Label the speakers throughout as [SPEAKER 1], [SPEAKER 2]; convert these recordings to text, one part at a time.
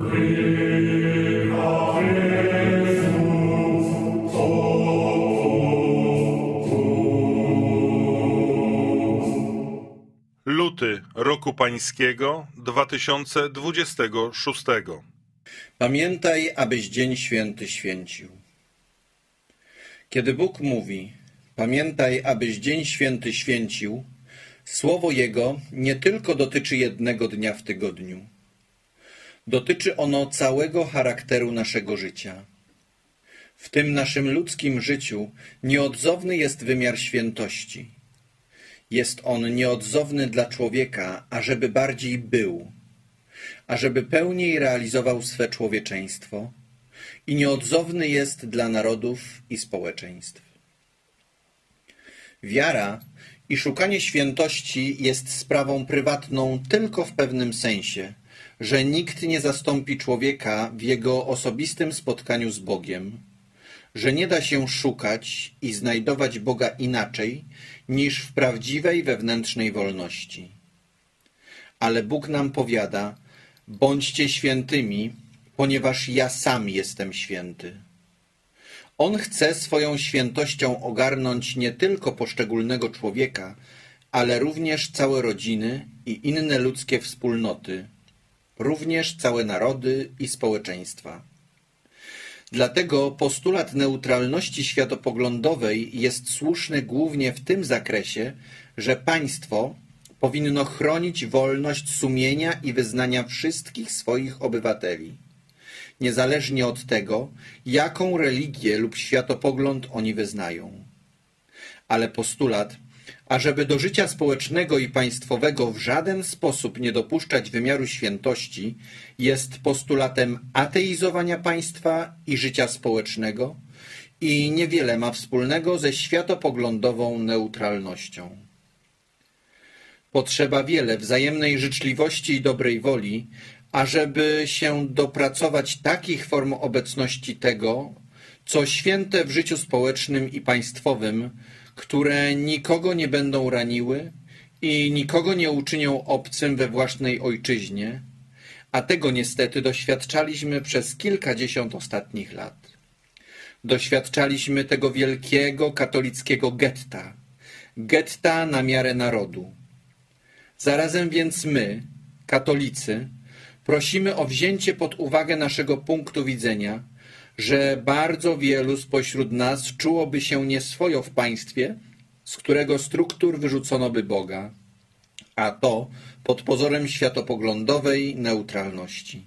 [SPEAKER 1] Luty roku pańskiego 2026.
[SPEAKER 2] Pamiętaj, abyś dzień święty święcił. Kiedy Bóg mówi, pamiętaj, abyś dzień święty święcił, słowo Jego nie tylko dotyczy jednego dnia w tygodniu. Dotyczy ono całego charakteru naszego życia. W tym naszym ludzkim życiu nieodzowny jest wymiar świętości. Jest on nieodzowny dla człowieka, ażeby bardziej był, ażeby pełniej realizował swe człowieczeństwo i nieodzowny jest dla narodów i społeczeństw. Wiara i szukanie świętości jest sprawą prywatną tylko w pewnym sensie, że nikt nie zastąpi człowieka w jego osobistym spotkaniu z Bogiem, że nie da się szukać i znajdować Boga inaczej niż w prawdziwej wewnętrznej wolności. Ale Bóg nam powiada, bądźcie świętymi, ponieważ ja sam jestem święty. On chce swoją świętością ogarnąć nie tylko poszczególnego człowieka, ale również całe rodziny i inne ludzkie wspólnoty, również całe narody i społeczeństwa. Dlatego postulat neutralności światopoglądowej jest słuszny głównie w tym zakresie, że państwo powinno chronić wolność sumienia i wyznania wszystkich swoich obywateli, niezależnie od tego, jaką religię lub światopogląd oni wyznają. Ale postulat, ażeby do życia społecznego i państwowego w żaden sposób nie dopuszczać wymiaru świętości, jest postulatem ateizowania państwa i życia społecznego i niewiele ma wspólnego ze światopoglądową neutralnością. Potrzeba wiele wzajemnej życzliwości i dobrej woli, ażeby się dopracować takich form obecności tego, co święte w życiu społecznym i państwowym, które nikogo nie będą raniły i nikogo nie uczynią obcym we własnej ojczyźnie, a tego niestety doświadczaliśmy przez kilkadziesiąt ostatnich lat. Doświadczaliśmy tego wielkiego katolickiego getta na miarę narodu. Zarazem więc my, katolicy, prosimy o wzięcie pod uwagę naszego punktu widzenia, że bardzo wielu spośród nas czułoby się nieswojo w państwie, z którego struktur wyrzucono by Boga, a to pod pozorem światopoglądowej neutralności.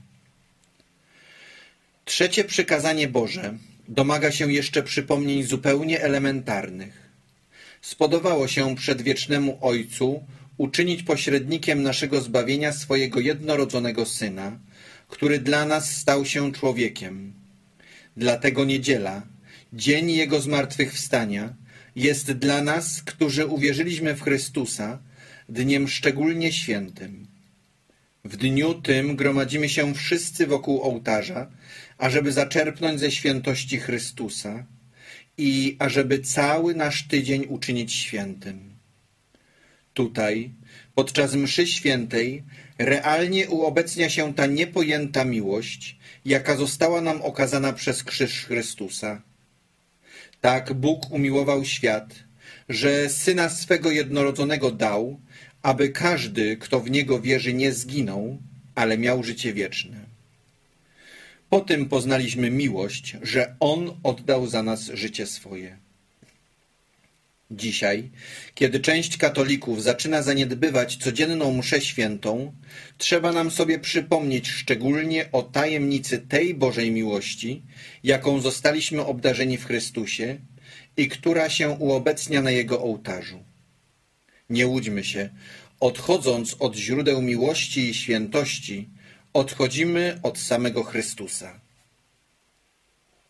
[SPEAKER 2] Trzecie przykazanie Boże domaga się jeszcze przypomnień zupełnie elementarnych. Spodobało się przedwiecznemu Ojcu uczynić pośrednikiem naszego zbawienia swojego jednorodzonego Syna, który dla nas stał się człowiekiem. Dlatego niedziela, dzień Jego zmartwychwstania, jest dla nas, którzy uwierzyliśmy w Chrystusa, dniem szczególnie świętym. W dniu tym gromadzimy się wszyscy wokół ołtarza, ażeby zaczerpnąć ze świętości Chrystusa i ażeby cały nasz tydzień uczynić świętym. Tutaj, podczas mszy świętej, realnie uobecnia się ta niepojęta miłość, jaka została nam okazana przez krzyż Chrystusa. Tak Bóg umiłował świat, że Syna swego jednorodzonego dał, aby każdy, kto w Niego wierzy, nie zginął, ale miał życie wieczne. Po tym poznaliśmy miłość, że On oddał za nas życie swoje. Dzisiaj, kiedy część katolików zaczyna zaniedbywać codzienną mszę świętą, trzeba nam sobie przypomnieć szczególnie o tajemnicy tej Bożej miłości, jaką zostaliśmy obdarzeni w Chrystusie i która się uobecnia na Jego ołtarzu. Nie łudźmy się, odchodząc od źródeł miłości i świętości, odchodzimy od samego Chrystusa.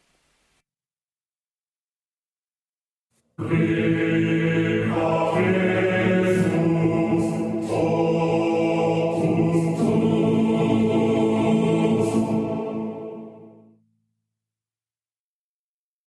[SPEAKER 3] Amen.